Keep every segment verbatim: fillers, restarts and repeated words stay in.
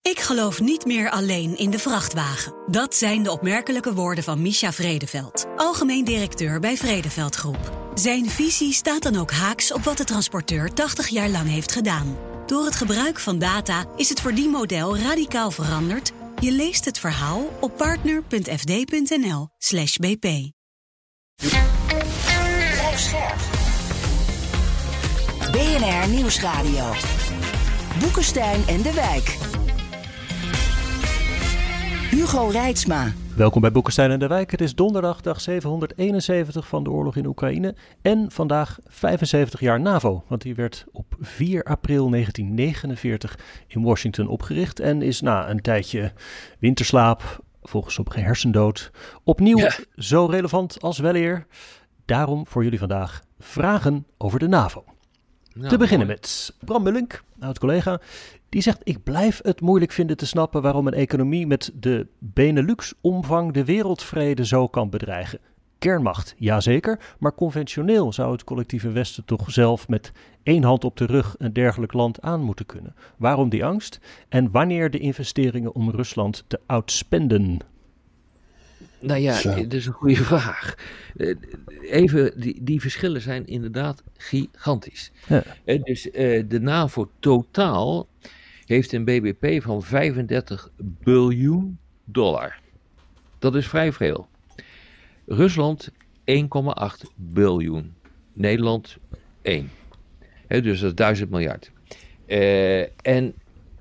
Ik geloof niet meer alleen in de vrachtwagen. Dat zijn de opmerkelijke woorden van Mischa Vredeveld, algemeen directeur bij Vredeveld Groep. Zijn visie staat dan ook haaks op wat de transporteur tachtig jaar lang heeft gedaan. Door het gebruik van data is het verdienmodel radicaal veranderd. Je leest het verhaal op partner.fd.nl slash bp. B N R Nieuwsradio. Boekenstein en de Wijk. Hugo Reitsma. Welkom bij Boekenstein en de Wijk. Het is donderdag, dag zevenhonderdeenenzeventig van de oorlog in Oekraïne. En vandaag vijfenzeventig jaar NAVO. Want die werd op vier april negentien negenenveertig in Washington opgericht. En is na een tijdje winterslaap, volgens sommigen hersendood, opnieuw ja. zo relevant als weleer. Daarom voor jullie vandaag vragen over de NAVO. Nou, te beginnen mooi. Met Bram Mullink, oud-collega. Die zegt, ik blijf het moeilijk vinden te snappen waarom een economie met de Benelux-omvang de wereldvrede zo kan bedreigen. Kernmacht, jazeker, maar conventioneel zou het collectieve Westen toch zelf met één hand op de rug een dergelijk land aan moeten kunnen. Waarom die angst? En wanneer de investeringen om Rusland te outspenden? Nou ja, dat is een goede vraag. Even, die, die verschillen zijn inderdaad gigantisch. Ja. Dus uh, de NAVO totaal heeft een B B P van vijfendertig biljoen dollar. Dat is vrij veel. Rusland één komma acht biljoen. Nederland één. He, dus dat is duizend miljard. Uh, en,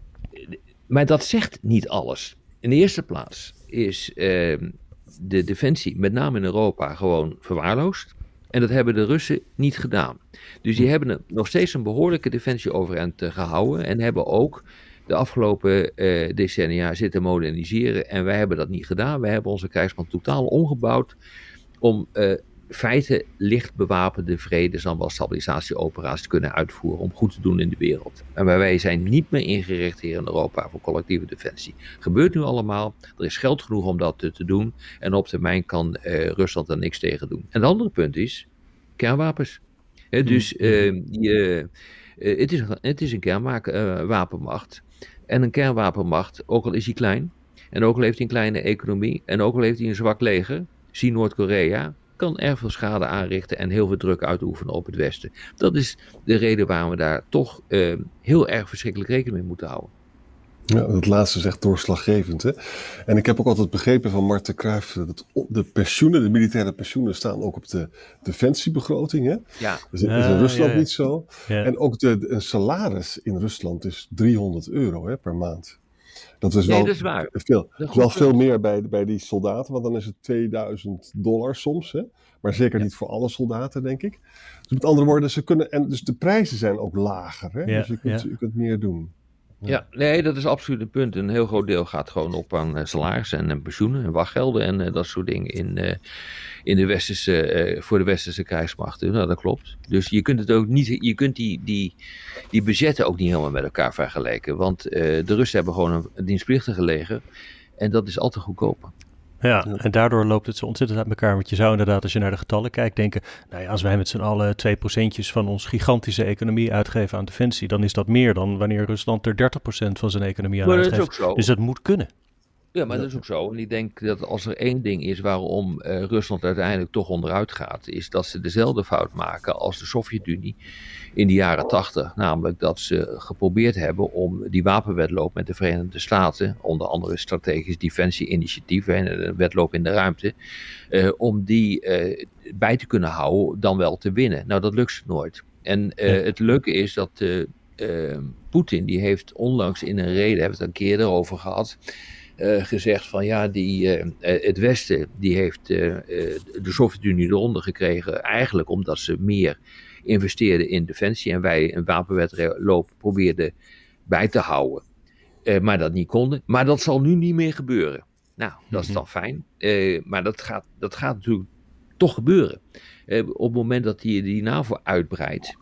maar dat zegt niet alles. In de eerste plaats is Uh, de defensie, met name in Europa, gewoon verwaarloosd. En dat hebben de Russen niet gedaan. Dus die hebben een, nog steeds een behoorlijke defensie overeind uh, gehouden. En hebben ook de afgelopen uh, decennia zitten moderniseren. En wij hebben dat niet gedaan. Wij hebben onze krijgsmacht totaal omgebouwd om uh, feiten licht bewapende vredes- en wel stabilisatieoperaties te kunnen uitvoeren. Om goed te doen in de wereld. En wij zijn niet meer ingericht hier in Europa voor collectieve defensie. Gebeurt nu allemaal. Er is geld genoeg om dat te, te doen. En op termijn kan uh, Rusland er niks tegen doen. En het andere punt is kernwapens. He, dus uh, je, uh, het, is een, het is een kernwapenmacht. Uh, en een kernwapenmacht, ook al is hij klein. En ook al heeft hij een kleine economie. En ook al heeft hij een zwak leger. Zie Noord-Korea. Kan erg veel schade aanrichten en heel veel druk uitoefenen op het Westen. Dat is de reden waarom we daar toch uh, heel erg verschrikkelijk rekening mee moeten houden. Ja, dat laatste is echt doorslaggevend. Hè? En ik heb ook altijd begrepen van Marten Cruijff dat de pensioenen, de militaire pensioenen staan ook op de defensiebegroting. Hè? Ja. Dat is, is in Rusland ja, ja. niet zo. Ja. En ook de, een salaris in Rusland is driehonderd euro hè, per maand. Dat is nee, wel dat is waar. veel, dat is wel veel meer bij, bij die soldaten, want dan is het tweeduizend dollar soms. Hè? Maar zeker ja. niet voor alle soldaten, denk ik. Dus met andere woorden, ze kunnen, en dus de prijzen zijn ook lager. Hè? Ja, dus je kunt, ja. je kunt meer doen. Ja. ja, nee, dat is absoluut een punt. Een heel groot deel gaat gewoon op aan uh, salarissen en, en pensioenen en wachtgelden en uh, dat soort dingen in, uh, in de westerse, uh, voor de westerse krijgsmachten. Nou, dat klopt. Dus je kunt het ook niet, je kunt die, die, die budgetten ook niet helemaal met elkaar vergelijken. Want uh, de Russen hebben gewoon een, een dienstplichtige leger en dat is altijd goedkoper. Ja, en daardoor loopt het zo ontzettend uit elkaar. Want je zou inderdaad, als je naar de getallen kijkt, denken, nou ja, als wij met z'n allen twee procentjes van ons gigantische economie uitgeven aan defensie, dan is dat meer dan wanneer Rusland er dertig procent van zijn economie aan maar uitgeeft. Dat is ook zo. Dus dat moet kunnen. Ja, maar dat is ook zo. En ik denk dat als er één ding is waarom uh, Rusland uiteindelijk toch onderuit gaat, is dat ze dezelfde fout maken als de Sovjet-Unie in de jaren tachtig. Namelijk dat ze geprobeerd hebben om die wapenwedloop met de Verenigde Staten, onder andere strategisch defensie-initiatief en een wedloop in de ruimte, uh, om die uh, bij te kunnen houden, dan wel te winnen. Nou, dat lukt nooit. En uh, ja. het leuke is dat uh, uh, Poetin, die heeft onlangs in een reden, hebben we het een keer erover gehad, Uh, gezegd van ja, die, uh, het Westen die heeft uh, uh, de Sovjet-Unie eronder gekregen eigenlijk omdat ze meer investeerden in defensie en wij een wapenwedloop probeerden bij te houden. Uh, maar dat niet konden. Maar dat zal nu niet meer gebeuren. Nou, dat is dan fijn. Uh, maar dat gaat, dat gaat natuurlijk toch gebeuren. Uh, op het moment dat die, die NAVO uitbreidt,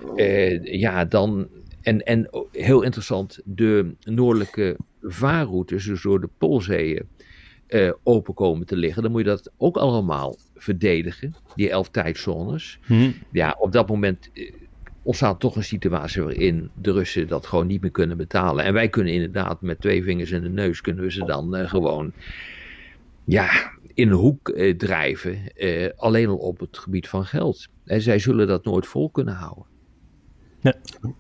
uh, ja, dan En, en heel interessant, de noordelijke vaarroutes, dus door de Poolzeeën, uh, open komen te liggen. Dan moet je dat ook allemaal verdedigen, die elf tijdzones. Hmm. Ja, op dat moment uh, ontstaat toch een situatie waarin de Russen dat gewoon niet meer kunnen betalen. En wij kunnen inderdaad met twee vingers in de neus kunnen we ze dan uh, gewoon ja, in een hoek uh, drijven. Uh, alleen al op het gebied van geld. En zij zullen dat nooit vol kunnen houden. Ja.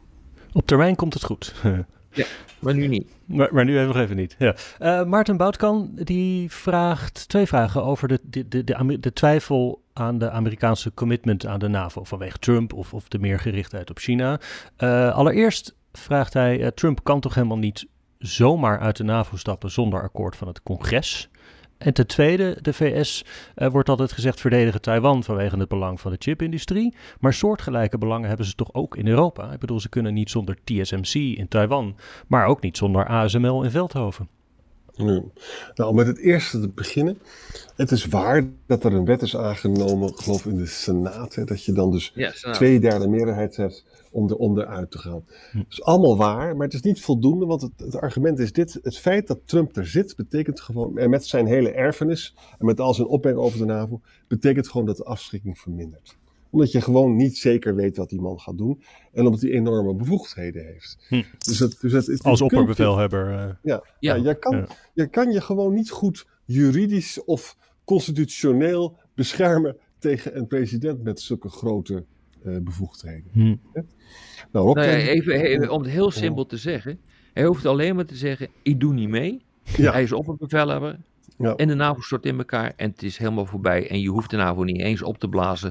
Op termijn komt het goed. Ja, maar nu niet. Maar, maar nu even nog even niet. Ja. Uh, Maarten Boutkan die vraagt twee vragen over de, de, de, de, de twijfel aan de Amerikaanse commitment aan de NAVO vanwege Trump of, of de meer gerichtheid op China. Uh, allereerst vraagt hij, uh, Trump kan toch helemaal niet zomaar uit de NAVO stappen zonder akkoord van het congres? En ten tweede, de V S uh, wordt altijd gezegd verdedigen Taiwan vanwege het belang van de chipindustrie. Maar soortgelijke belangen hebben ze toch ook in Europa? Ik bedoel, ze kunnen niet zonder T S M C in Taiwan, maar ook niet zonder A S M L in Veldhoven. Nee. Nou, om met het eerste te beginnen. Het is waar dat er een wet is aangenomen, geloof ik in de Senaat, hè, dat je dan dus ja, twee derde meerderheid hebt om er onderuit te gaan. Hm. Dat is allemaal waar, maar het is niet voldoende, want het, het argument is dit. Het feit dat Trump er zit, betekent gewoon, en met zijn hele erfenis en met al zijn opmerkingen over de NAVO, betekent gewoon dat de afschrikking vermindert. Omdat je gewoon niet zeker weet wat die man gaat doen. En omdat hij enorme bevoegdheden heeft. Hm. Dus het, dus het, het, Als opperbevelhebber. Uh, ja, ja. ja je, kan, ja. je kan je gewoon niet goed juridisch of constitutioneel beschermen tegen een president met zulke grote uh, bevoegdheden. Hm. Ja? Nou, Rob, nou ja, even, even, om het heel simpel te zeggen. Hij hoeft alleen maar te zeggen, ik doe niet mee. Ja. Hij is opperbevelhebber. Ja. En de NAVO stort in elkaar en het is helemaal voorbij. En je hoeft de NAVO niet eens op te blazen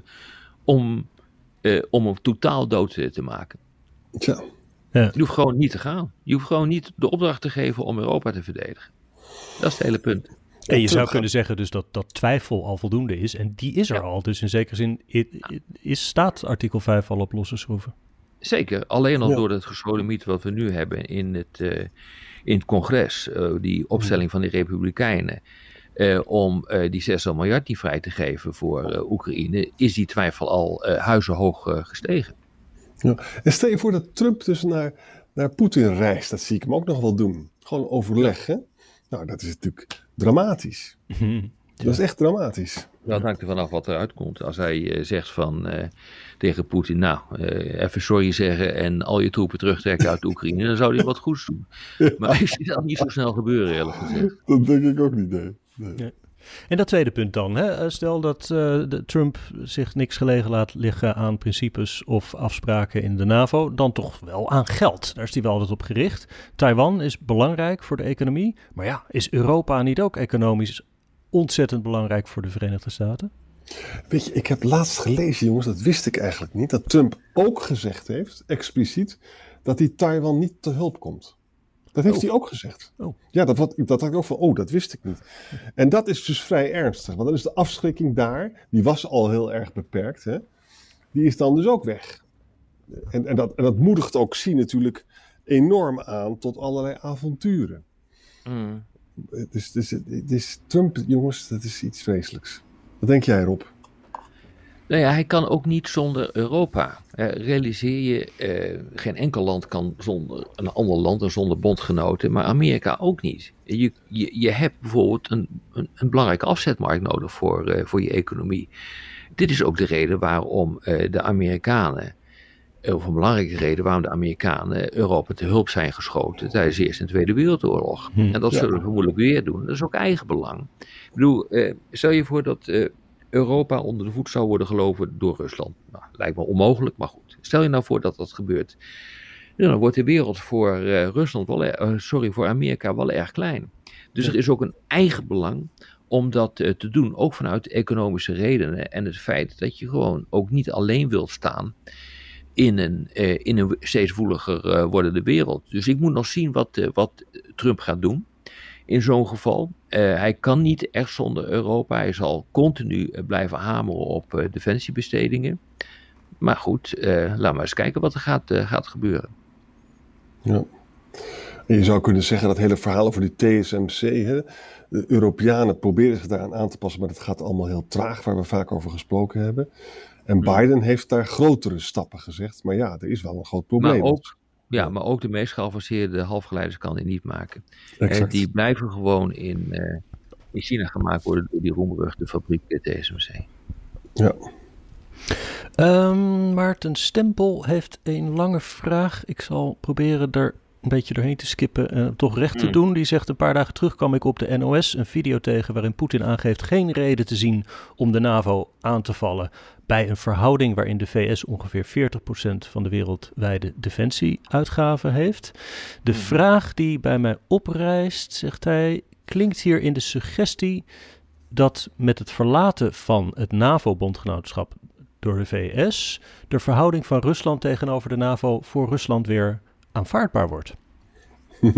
om, uh, om hem totaal dood te maken. Tja. Ja. Je hoeft gewoon niet te gaan. Je hoeft gewoon niet de opdracht te geven om Europa te verdedigen. Dat is het hele punt. En je zou kunnen zeggen dus dat, dat twijfel al voldoende is. En die is er ja. al. Dus in zekere zin is, is, staat artikel vijf al op losse schroeven. Zeker. Alleen al ja. door het gesodemiet wat we nu hebben in het, uh, in het congres. Uh, die opstelling van de Republikeinen. Uh, om uh, die zeshonderd miljard die vrij te geven voor uh, Oekraïne. Is die twijfel al uh, huizenhoog uh, gestegen. Ja. En stel je voor dat Trump dus naar, naar Poetin reist. Dat zie ik hem ook nog wel doen. Gewoon overleg, hè? Nou, dat is natuurlijk dramatisch. Mm-hmm. Dat is echt dramatisch. Dat hangt er vanaf wat eruit komt. Als hij uh, zegt van uh, tegen Poetin, nou, uh, even sorry zeggen en al je troepen terugtrekken uit Oekraïne, dan zou hij wat goeds doen. Ja. Maar ik zie dat niet zo snel gebeuren, eerlijk gezegd. Dat denk ik ook niet, nee. nee. Ja. En dat tweede punt dan, hè? Stel dat uh, de Trump zich niks gelegen laat liggen aan principes of afspraken in de NAVO, dan toch wel aan geld. Daar is hij wel altijd op gericht. Taiwan is belangrijk voor de economie, maar ja, is Europa niet ook economisch ontzettend belangrijk voor de Verenigde Staten? Weet je, ik heb laatst gelezen, jongens, dat wist ik eigenlijk niet, dat Trump ook gezegd heeft, expliciet, dat hij Taiwan niet te hulp komt. Dat heeft oh. hij ook gezegd. Oh. Ja, dat, wat, dat had ik ook van, oh, dat wist ik niet. En dat is dus vrij ernstig, want dan is de afschrikking daar, die was al heel erg beperkt, hè? Die is dan dus ook weg. En, en, dat, en dat moedigt ook Xi natuurlijk enorm aan tot allerlei avonturen. Mm. Dus, dus, dus Trump, jongens, dat is iets vreselijks. Wat denk jij, Rob? Nou ja, hij kan ook niet zonder Europa. Uh, realiseer je, uh, geen enkel land kan zonder een ander land en zonder bondgenoten, maar Amerika ook niet. Je, je, je hebt bijvoorbeeld een, een, een belangrijke afzetmarkt nodig voor, uh, voor je economie. Dit is ook de reden waarom uh, de Amerikanen, of een belangrijke reden waarom de Amerikanen Europa te hulp zijn geschoten tijdens de Eerste en Tweede Wereldoorlog. Hm. En dat ja. zullen we vermoedelijk weer doen. Dat is ook eigen belang. Ik bedoel, uh, stel je voor dat Uh, Europa onder de voet zou worden gelopen door Rusland. Nou, lijkt me onmogelijk, maar goed. Stel je nou voor dat dat gebeurt. Nou, dan wordt de wereld voor uh, Rusland wel, uh, sorry, voor Amerika wel erg klein. Dus ja. er is ook een eigen belang om dat uh, te doen. Ook vanuit economische redenen. En het feit dat je gewoon ook niet alleen wilt staan in een, uh, in een steeds woeliger uh, wordende wereld. Dus ik moet nog zien wat, uh, wat Trump gaat doen. In zo'n geval. Uh, hij kan niet echt zonder Europa. Hij zal continu uh, blijven hameren op uh, defensiebestedingen. Maar goed, uh, laten we eens kijken wat er gaat, uh, gaat gebeuren. Ja. En je zou kunnen zeggen dat hele verhaal over die T S M C. Hè? De Europeanen proberen zich daaraan aan te passen, maar het gaat allemaal heel traag, waar we vaak over gesproken hebben. En Biden heeft daar grotere stappen gezegd. Maar ja, er is wel een groot probleem. Maar ook, ja, maar ook de meest geavanceerde halfgeleiders kan hij niet maken. En die blijven gewoon in, uh, in China gemaakt worden door die roemruchte fabriek T S M C. Ja. Um, Maarten Stempel heeft een lange vraag. Ik zal proberen er een beetje doorheen te skippen en uh, toch recht te mm. doen. Die zegt: een paar dagen terug kwam ik op de N O S een video tegen waarin Poetin aangeeft geen reden te zien om de NAVO aan te vallen bij een verhouding waarin de V S ongeveer veertig procent van de wereldwijde defensieuitgaven heeft. De mm. vraag die bij mij oprijst, zegt hij, klinkt hier in de suggestie dat met het verlaten van het NAVO-bondgenootschap door de V S de verhouding van Rusland tegenover de NAVO voor Rusland weer aanvaardbaar wordt. Dat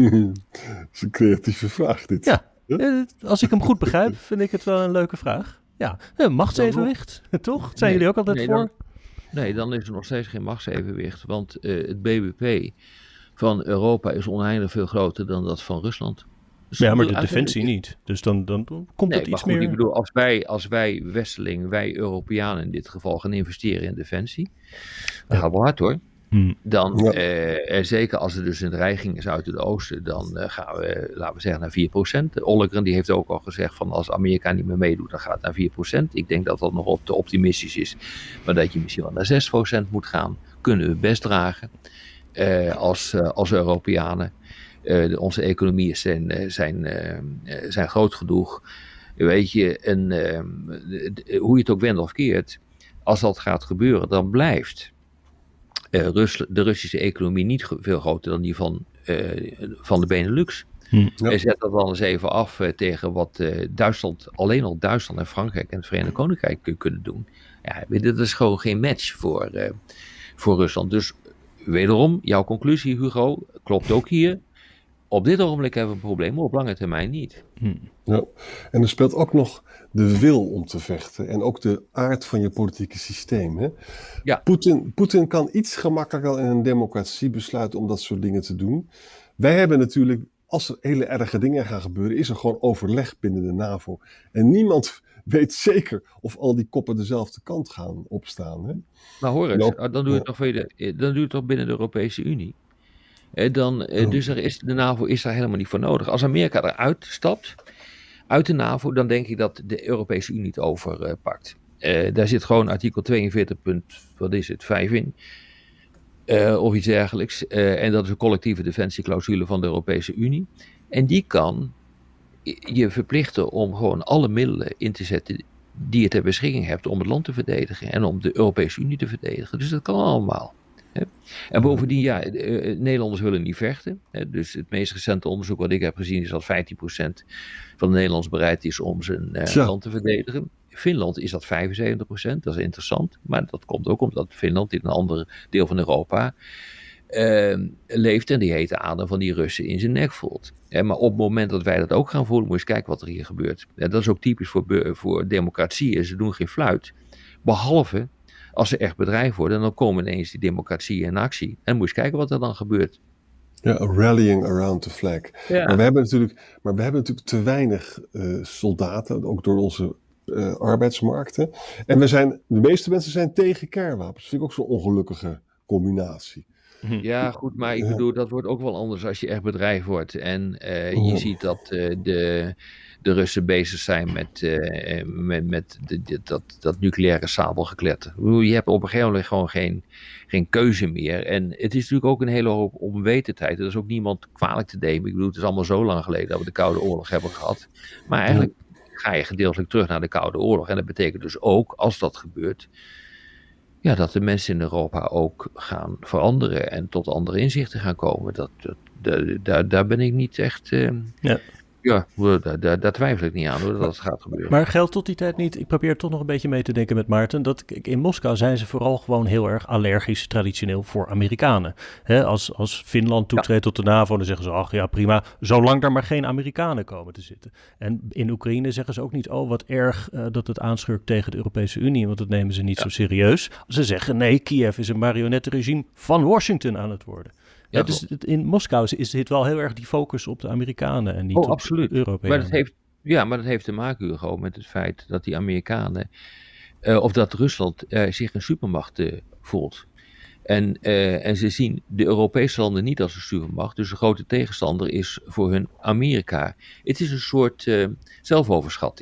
is een creatieve vraag dit. Ja, huh? Als ik hem goed begrijp, vind ik het wel een leuke vraag. Ja, machtsevenwicht, toch? Zijn nee, jullie ook altijd nee, voor? Dan, nee, dan is er nog steeds geen machtsevenwicht, want uh, het B B P van Europa is oneindig veel groter dan dat van Rusland. Dus ja, maar de defensie niet. Dus dan, dan komt nee, het iets goed, meer... Ik bedoel, als wij, als wij Westeling, wij Europeanen in dit geval gaan investeren in defensie, dat ja. gaat wel hard hoor. Hmm. Dan, ja. uh, zeker als er dus een dreiging is uit het oosten, dan uh, gaan we, laten we zeggen, naar vier procent. Ollegren die heeft ook al gezegd van als Amerika niet meer meedoet, dan gaat het naar vier procent. Ik denk dat dat nog op te optimistisch is, maar dat je misschien wel naar zes procent moet gaan, kunnen we best dragen uh, als, uh, als Europeanen. Uh, de, onze economieën zijn, zijn, uh, zijn groot genoeg. Weet je, en, uh, de, de, hoe je het ook wendt of keert, als dat gaat gebeuren, dan blijft uh, Rus, de Russische economie niet veel groter dan die van, uh, van de Benelux. Hm. Ja. En zet dat dan eens even af uh, tegen wat uh, Duitsland, alleen al Duitsland en Frankrijk en het Verenigd Koninkrijk uh, kunnen doen. Ja, dat is gewoon geen match voor, uh, voor Rusland. Dus wederom, jouw conclusie, Hugo, klopt ook hier. Op dit ogenblik hebben we een probleem, maar op lange termijn niet. Hm. Ja. En er speelt ook nog de wil om te vechten en ook de aard van je politieke systeem. Hè? Ja. Poetin, Poetin kan iets gemakkelijker in een democratie besluiten om dat soort dingen te doen. Wij hebben natuurlijk, als er hele erge dingen gaan gebeuren, is er gewoon overleg binnen de NAVO. En niemand weet zeker of al die koppen dezelfde kant gaan opstaan. Hè? Maar hoor eens, dan doe je het toch, dan doe je het toch binnen de Europese Unie. Dan, oh. Dus er is, de NAVO is daar helemaal niet voor nodig. Als Amerika eruit stapt, uit de NAVO, dan denk ik dat de Europese Unie het overpakt. Uh, daar zit gewoon artikel tweeënveertig, wat is het, vijf in. Uh, of iets dergelijks. Uh, en dat is een collectieve defensieclausule van de Europese Unie. En die kan je verplichten om gewoon alle middelen in te zetten die je ter beschikking hebt om het land te verdedigen en om de Europese Unie te verdedigen. Dus dat kan allemaal. En bovendien, ja, Nederlanders willen niet vechten. Dus het meest recente onderzoek wat ik heb gezien is dat vijftien procent van de Nederlanders bereid is om zijn uh, land te verdedigen. In Finland is dat vijfenzeventig procent, dat is interessant. Maar dat komt ook omdat Finland in een ander deel van Europa uh, leeft en die hete adem van die Russen in zijn nek voelt. Ja, maar op het moment dat wij dat ook gaan voelen, moet je eens kijken wat er hier gebeurt. Ja, dat is ook typisch voor, voor democratieën. Ze doen geen fluit, behalve als ze echt bedreigd worden, dan komen ineens die democratieën in actie. En dan moet je kijken wat er dan gebeurt. Ja, rallying around the flag. Ja. Maar, we hebben natuurlijk, maar we hebben natuurlijk te weinig uh, soldaten, ook door onze uh, arbeidsmarkten. En we zijn, de meeste mensen zijn tegen kernwapens. Dat vind ik ook zo'n ongelukkige combinatie. Ja, goed, maar ik bedoel, dat wordt ook wel anders als je echt bedreigd wordt. En uh, je oh. ziet dat uh, de... de Russen bezig zijn met, uh, met, met de, de, dat, dat nucleaire sabelgekletter. Je hebt op een gegeven moment gewoon geen, geen keuze meer. En het is natuurlijk ook een hele hoop onwetendheid. Er is ook niemand kwalijk te nemen. Ik bedoel, het is allemaal zo lang geleden dat we de Koude Oorlog hebben gehad. Maar eigenlijk ga je gedeeltelijk terug naar de Koude Oorlog. En dat betekent dus ook, als dat gebeurt, ja, dat de mensen in Europa ook gaan veranderen en tot andere inzichten gaan komen. Dat, dat, dat, daar, daar ben ik niet echt... Uh, ja. Ja, daar, daar, daar twijfel ik niet aan hoor, dat dat gaat gebeuren. Maar geldt tot die tijd niet, ik probeer toch nog een beetje mee te denken met Maarten, dat in Moskou zijn ze vooral gewoon heel erg allergisch traditioneel voor Amerikanen. He, als, als Finland toetreedt ja. tot de NAVO, dan zeggen ze, ach ja prima, zolang er maar geen Amerikanen komen te zitten. En in Oekraïne zeggen ze ook niet, oh wat erg uh, dat het aanschurkt tegen de Europese Unie, want dat nemen ze niet ja. zo serieus. Ze zeggen, nee, Kiev is een marionettenregime van Washington aan het worden. Ja, dus in Moskou is dit wel heel erg die focus op de Amerikanen en niet oh, op absoluut. de Europeanen. Maar dat heeft, ja, maar dat heeft te maken, Hugo, met het feit dat die Amerikanen, uh, of dat Rusland uh, zich een supermacht uh, voelt. En, uh, en ze zien de Europese landen niet als een supermacht, dus de grote tegenstander is voor hun Amerika. Het is een soort uh, zelfoverschatting.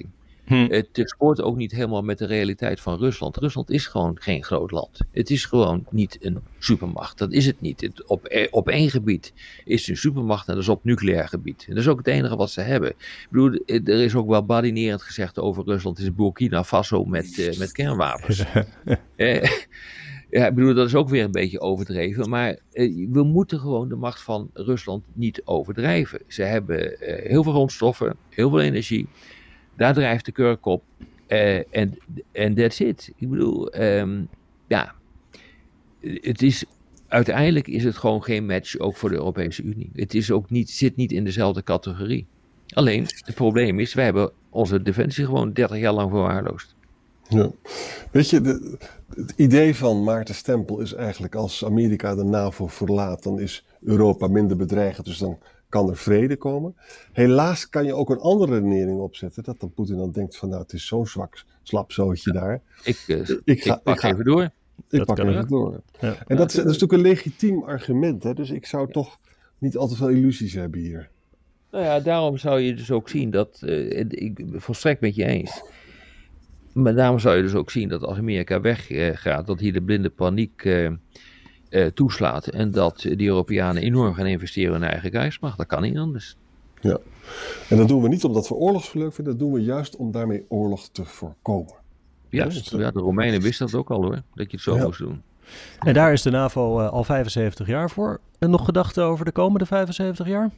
Hm. Het spoort ook niet helemaal met de realiteit van Rusland. Rusland is gewoon geen groot land. Het is gewoon niet een supermacht. Dat is het niet. Het, op, op één gebied is het een supermacht en dat is op nucleair gebied. En dat is ook het enige wat ze hebben. Ik bedoel, er is ook wel badinerend gezegd over Rusland. Het is Burkina Faso met, uh, met kernwapens. eh, Ja, ik bedoel, dat is ook weer een beetje overdreven. Maar eh, we moeten gewoon de macht van Rusland niet overdrijven. Ze hebben eh, heel veel grondstoffen, heel veel energie. Daar drijft de kurk op. En uh, that's it. Ik bedoel, um, ja. Het is, uiteindelijk is het gewoon geen match ook voor de Europese Unie. Het is ook niet, zit niet in dezelfde categorie. Alleen, het probleem is, wij hebben onze defensie gewoon dertig jaar lang verwaarloosd. Ja. Weet je, de, het idee van Maarten Stempel is eigenlijk als Amerika de NAVO verlaat, dan is Europa minder bedreigend, dus dan kan er vrede komen. Helaas kan je ook een andere redenering opzetten, dat dan Poetin dan denkt van nou het is zo'n zwak slapzootje ja. daar. Ik, uh, ik, ga, ik pak ik ga, even door. Ik dat pak even door. Ja. En dat is, dat is natuurlijk een legitiem argument, hè? Dus ik zou toch niet al te veel illusies hebben hier. Nou ja, daarom zou je dus ook zien dat, uh, ik volstrekt met je eens. Maar daarom zou je dus ook zien dat als Amerika weggaat, uh, dat hier de blinde paniek uh, uh, toeslaat. En dat de Europeanen enorm gaan investeren in hun eigen krijgsmacht. Dat kan niet anders. Ja, en dat doen we niet omdat we oorlogsverleuk vinden. Dat doen we juist om daarmee oorlog te voorkomen. Juist, ja, de Romeinen wisten dat ook al hoor, dat je het zo ja. moest doen. En daar is de NAVO uh, al vijfenzeventig jaar voor. En nog gedachten over de komende vijfenzeventig jaar?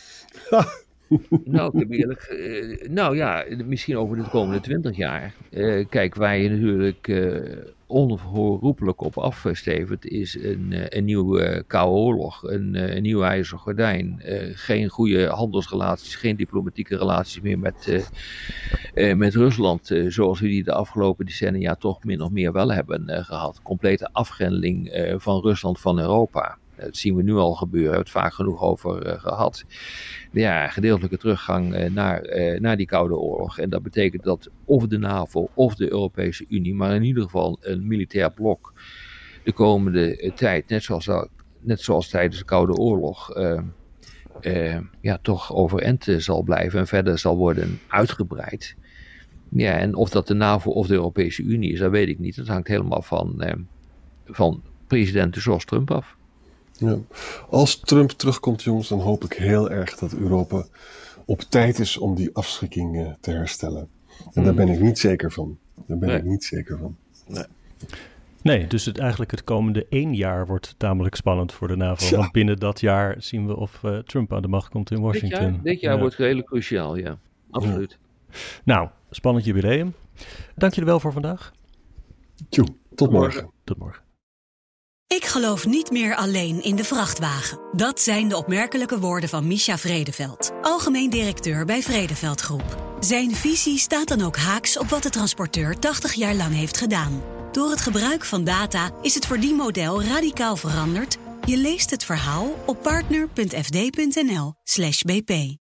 Nou, ik heb eerlijk, uh, nou ja, misschien over de komende twintig jaar. Uh, kijk, waar je natuurlijk uh, onherroepelijk op afstevend is een, uh, een nieuwe uh, koude oorlog, een, uh, een nieuw ijzeren gordijn. Uh, geen goede handelsrelaties, geen diplomatieke relaties meer met, uh, uh, met Rusland, uh, zoals we die de afgelopen decennia toch min of meer wel hebben uh, gehad. Complete afgrendeling uh, van Rusland van Europa. Dat zien we nu al gebeuren, we hebben het vaak genoeg over uh, gehad. Ja, gedeeltelijke teruggang uh, naar, uh, naar die Koude Oorlog. En dat betekent dat of de NAVO of de Europese Unie, maar in ieder geval een militair blok, de komende uh, tijd, net zoals, uh, net zoals tijdens de Koude Oorlog, uh, uh, ja, toch overeind uh, zal blijven en verder zal worden uitgebreid. Ja, en of dat de NAVO of de Europese Unie is, dat weet ik niet. Dat hangt helemaal van, uh, van presidenten zoals Trump af. Ja. Als Trump terugkomt, jongens, dan hoop ik heel erg dat Europa op tijd is om die afschrikking uh, te herstellen. En hmm. daar ben ik niet zeker van. Daar ben nee. ik niet zeker van. Nee, nee dus het, eigenlijk het komende één jaar wordt tamelijk spannend voor de NAVO. Ja. Want binnen dat jaar zien we of uh, Trump aan de macht komt in Washington. Dit jaar, dit jaar ja. wordt redelijk cruciaal, ja. Absoluut. Ja. Nou, spannend jubileum. Dank jullie wel voor vandaag. Tjoe, tot, tot morgen. morgen. Tot morgen. Ik geloof niet meer alleen in de vrachtwagen. Dat zijn de opmerkelijke woorden van Mischa Vredeveld, algemeen directeur bij Vredeveld Groep. Zijn visie staat dan ook haaks op wat de transporteur tachtig jaar lang heeft gedaan. Door het gebruik van data is het verdienmodel radicaal veranderd. Je leest het verhaal op partner punt f d punt n l slash b p.